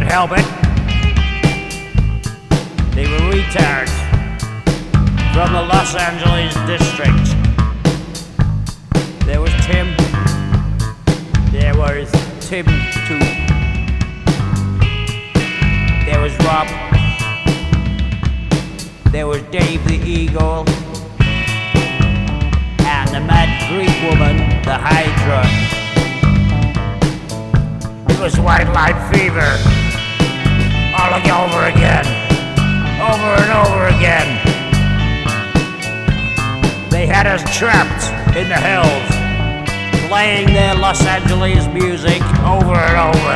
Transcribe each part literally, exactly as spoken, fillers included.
help it. They were retards from the Los Angeles district. There was Tim. There was Tim too. There was Rob. There was Dave the Eagle. And the mad Greek woman, the Hydra. It was white light fever. All over again. Over and over again. They had us trapped in the hills, playing their Los Angeles music over and over.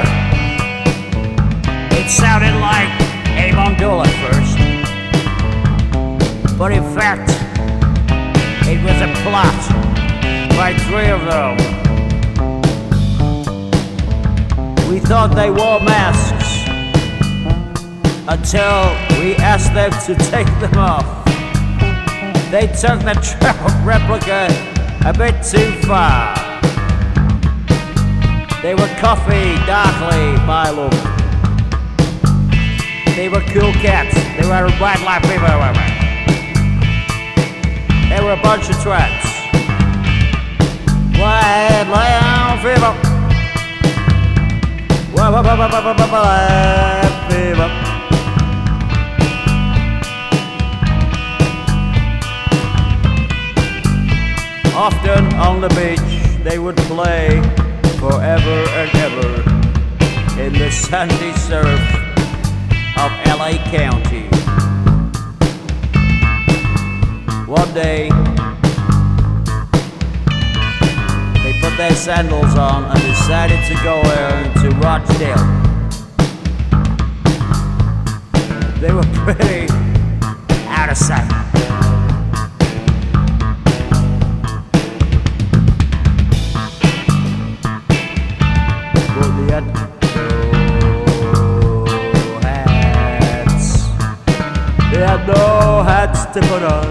It sounded like Amon Dole at first, but in fact, it was a plot by three of them. We thought they wore masks until we asked them to take them off. They took the Trump replica a bit too far. They were coffee, darkly, my love. They were cool cats. They were white light people. They were a bunch of twats. White light fever. White fever. Often on the beach they would play forever and ever in the sandy surf of L A County. One day they put their sandals on and decided to go to Rochdale. They were pretty out of sight. They had no hats to put on.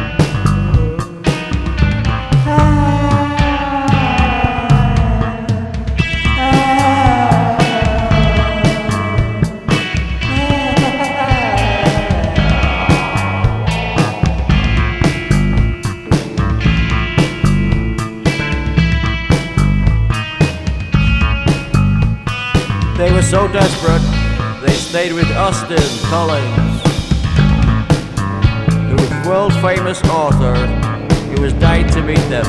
They were so desperate, they stayed with Austin Collins, who was a world-famous author who was dying to meet them.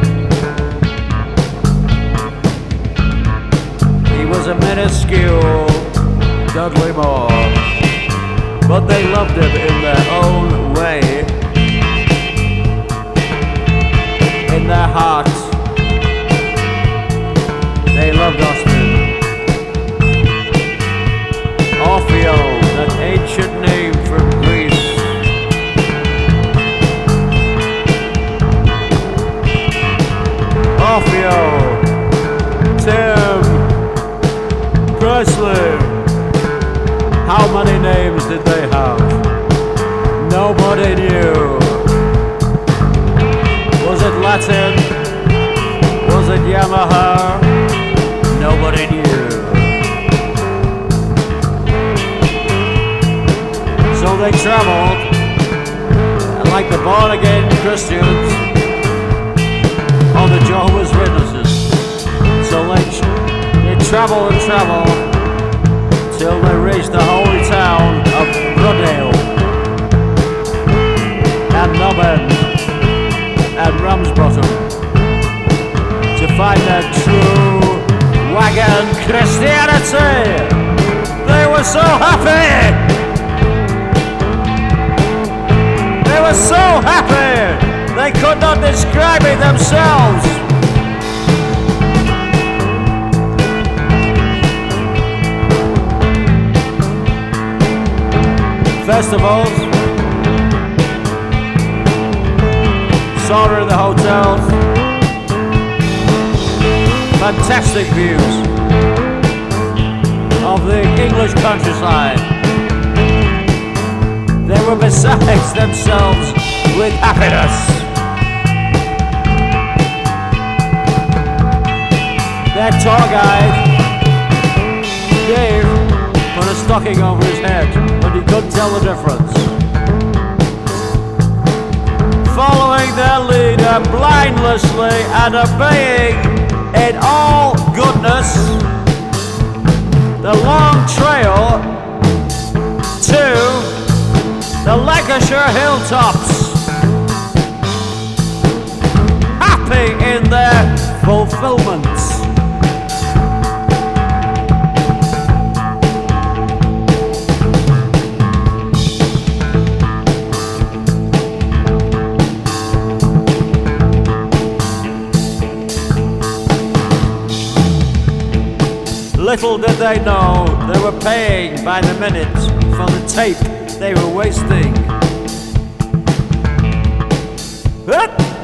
He was a minuscule Dudley Moore, but they loved him in their own way, in their hearts. They loved Austin. Orfeo, that ancient name from Greece. Orfeo, Tim, Presley. How many names did they have? Nobody knew. Was it Latin? Was it Yamaha? Nobody knew. So they traveled, and like the born-again Christians or the Jehovah's Witnesses, so they, they travel and travel till they reach the holy town of Brookdale and Nubbin and Ramsbottom to find their true wagon Christianity. They were so happy! They were so happy, they could not describe it themselves. Festivals, sauna in the hotels, fantastic views of the English countryside. They were beside themselves with happiness. Their tour guide, Dave, put stocking over his head when he couldn't tell the difference. Following their leader blindlessly and obeying in all goodness, the long trail to the Lancashire hilltops, happy in their fulfillment. Little did they know they were paying by the minute for the tape they were wasting. Hup!